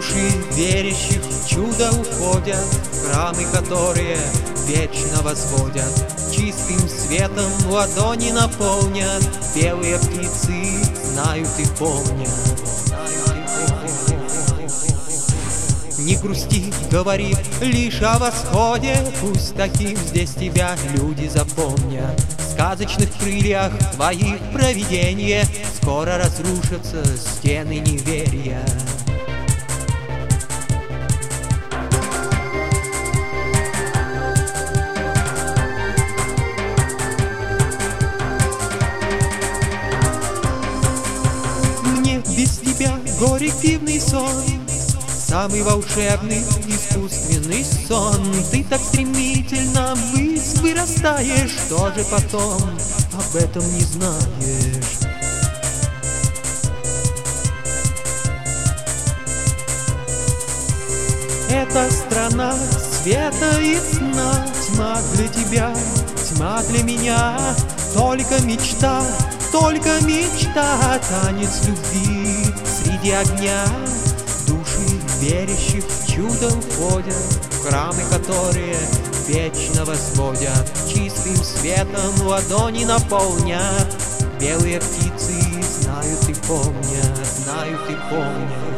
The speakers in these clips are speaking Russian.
Души верящих в чудо уходят в храмы, которые вечно возводят. Чистым светом ладони наполнят, белые птицы знают и помнят. Не грусти, говори лишь о восходе, пусть таким здесь тебя люди запомнят. В сказочных крыльях твоих провидения скоро разрушатся стены неверия. Мне без тебя горек дивный сон, самый волшебный, искусственный сон. Ты так стремительно ввысь вырастаешь, что же потом об этом не знаешь? Это страна света и сна, тьма для тебя, тьма для меня. Только мечта, танец любви среди огня. Верящих в чудо уходят в храмы, которые вечно возводят. Чистым светом ладони наполнят, белые птицы знают и помнят, знают и помнят.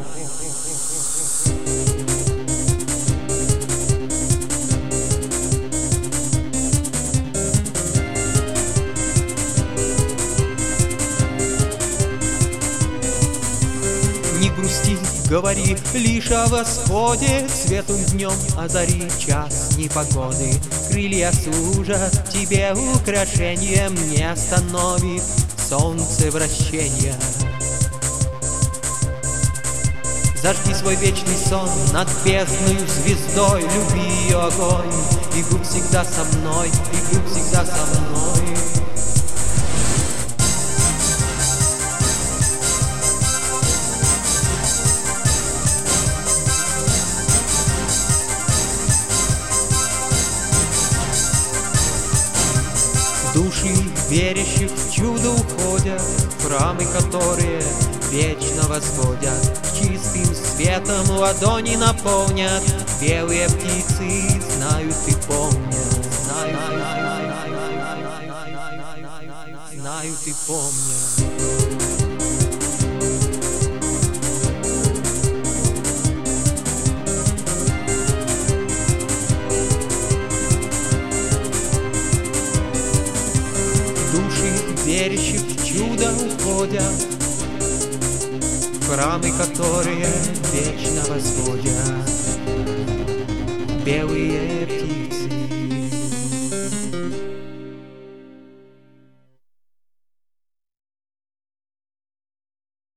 Не грусти, говори лишь о восходе, светлым днем озари час непогоды. Крылья служат тебе украшением, не остановит солнце вращения. Зажги свой вечный сон над бездною звездой, люби ее огонь, и будь всегда со мной, и будь всегда со мной. Души верящих в чудо уходят в храмы, которые вечно возводят. Чистым светом ладони наполнят, белые птицы знают и помнят, знают и помнят. Верящих в чудо уходят в храмы, которые вечно возводят. Белые